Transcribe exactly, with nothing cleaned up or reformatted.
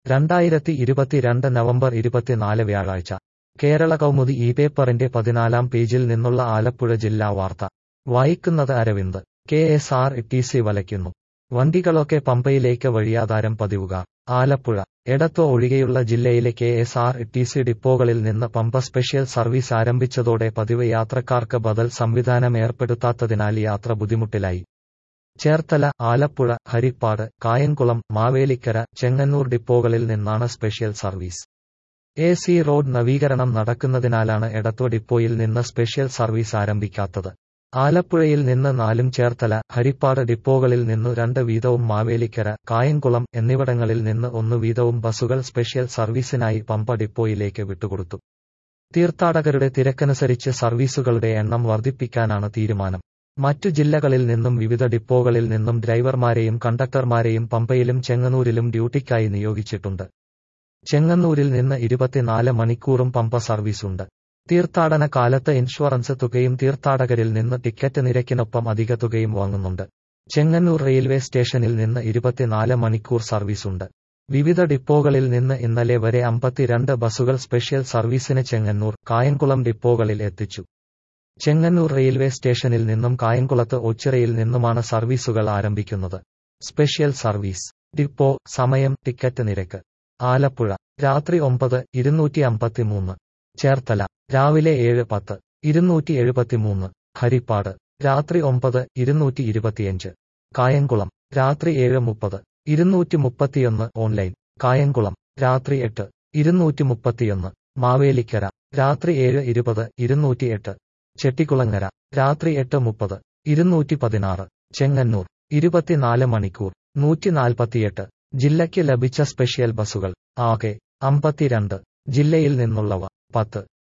രണ്ടായിരത്തി ഇരുപത്തിരണ്ട് നവംബർ ഇരുപത്തിനാല് വ്യാഴാഴ്ച കേരള കൗമുദി ഈ പേപ്പറിന്റെ പതിനാലാം പേജിൽ നിന്നുള്ള ആലപ്പുഴ ജില്ലാ വാർത്ത വായിക്കുന്നത് Aravind. K S R T C വലയ്ക്കുന്നു. വണ്ടികളൊക്കെ പമ്പയിലേക്ക് വഴിയാധാരം പതിവുകാർ. ആലപ്പുഴ. എടത്വ ഒഴികെയുള്ള ജില്ലയിലെ K S R T C ഡിപ്പോകളിൽ നിന്ന് പമ്പ സ്പെഷ്യൽ സർവീസ് ആരംഭിച്ചതോടെ പതിവ് യാത്രക്കാർക്ക് ബദൽ സംവിധാനം ഏർപ്പെടുത്താത്തതിനാൽ യാത്ര ബുദ്ധിമുട്ടിലായി. ചേർത്തല, ആലപ്പുഴ, ഹരിപ്പാട്, കായംകുളം, മാവേലിക്കര, ചെങ്ങന്നൂർ ഡിപ്പോകളിൽ നിന്നാണ് special service. A C road നവീകരണം നടക്കുന്നതിനാലാണ് എടത്വ ഡിപ്പോയിൽ നിന്ന് സ്പെഷ്യൽ സർവീസ് ആരംഭിക്കാത്തത്. ആലപ്പുഴയിൽ നിന്ന് നാലും ചേർത്തല, ഹരിപ്പാട് ഡിപ്പോകളിൽ നിന്നു രണ്ട് വീതവും മാവേലിക്കര, കായംകുളം എന്നിവിടങ്ങളിൽ നിന്ന് ഒന്നു വീതവും ബസുകൾ സ്പെഷ്യൽ സർവീസിനായി പമ്പ ഡിപ്പോയിലേക്ക് വിട്ടുകൊടുത്തു. തീർത്ഥാടകരുടെ തിരക്കനുസരിച്ച് സർവീസുകളുടെ എണ്ണം വർദ്ധിപ്പിക്കാനാണ് തീരുമാനം. മറ്റു ജില്ലകളിൽ നിന്നും വിവിധ ഡിപ്പോകളിൽ നിന്നും ഡ്രൈവർമാരെയും കണ്ടക്ടർമാരെയും പമ്പയിലും ചെങ്ങന്നൂരിലും ഡ്യൂട്ടിക്കായി നിയോഗിച്ചിട്ടുണ്ട്. ചെങ്ങന്നൂരിൽ നിന്ന് ഇരുപത്തിനാല് മണിക്കൂറും പമ്പ സർവീസുണ്ട്. തീർത്ഥാടന കാലത്ത് ഇൻഷുറൻസ് തുകയും തീർത്ഥാടകരിൽ നിന്ന് ടിക്കറ്റ് നിരക്കിനൊപ്പം അധിക തുകയും വാങ്ങുന്നുണ്ട്. ചെങ്ങന്നൂർ റെയിൽവേ സ്റ്റേഷനിൽ നിന്ന് ഇരുപത്തിനാല് മണിക്കൂർ സർവീസുണ്ട്. വിവിധ ഡിപ്പോകളിൽ നിന്ന് ഇന്നലെ വരെ അമ്പത്തിരണ്ട് ബസുകൾ സ്പെഷ്യൽ സർവീസിന് ചെങ്ങന്നൂർ, കായംകുളം ഡിപ്പോകളിൽ എത്തിച്ചു. ചെങ്ങന്നൂർ റെയിൽവേ സ്റ്റേഷനിൽ നിന്നും കായംകുളത്ത് ഓച്ചിറയിൽ നിന്നുമാണ് സർവീസുകൾ ആരംഭിക്കുന്നത്. Special service. ഡിപ്പോ, സമയം, ടിക്കറ്റ് നിരക്ക്. ആലപ്പുഴ. രാത്രി ഒമ്പത്, ഇരുന്നൂറ്റി അമ്പത്തിമൂന്ന്. ചേർത്തല. രാവിലെ ഏഴ് പത്ത്, ഇരുന്നൂറ്റി എഴുപത്തിമൂന്ന്. ഹരിപ്പാട്. രാത്രി ഒമ്പത്, ഇരുന്നൂറ്റി ഇരുപത്തിയഞ്ച്. കായംകുളം. രാത്രി ഏഴ് മുപ്പത്, ഇരുന്നൂറ്റി മുപ്പത്തിയൊന്ന്. ഓൺലൈൻ. കായംകുളം. രാത്രി എട്ട്, ഇരുന്നൂറ്റി മുപ്പത്തിയൊന്ന്. മാവേലിക്കര. രാത്രി ഏഴ് ഇരുപത്, ഇരുന്നൂറ്റി എട്ട്. ചെട്ടിക്കുളങ്ങര. രാത്രി എട്ട് മുപ്പത്, ഇരുന്നൂറ്റി പതിനാറ്. ചെങ്ങന്നൂർ. ഇരുപത്തിനാല് മണിക്കൂർ, നൂറ്റി നാൽപ്പത്തിയെട്ട്. ജില്ലയ്ക്ക് ലഭിച്ച സ്പെഷ്യൽ ബസുകൾ ആകെ അമ്പത്തിരണ്ട്. ജില്ലയിൽ നിന്നുള്ളവ പത്ത്.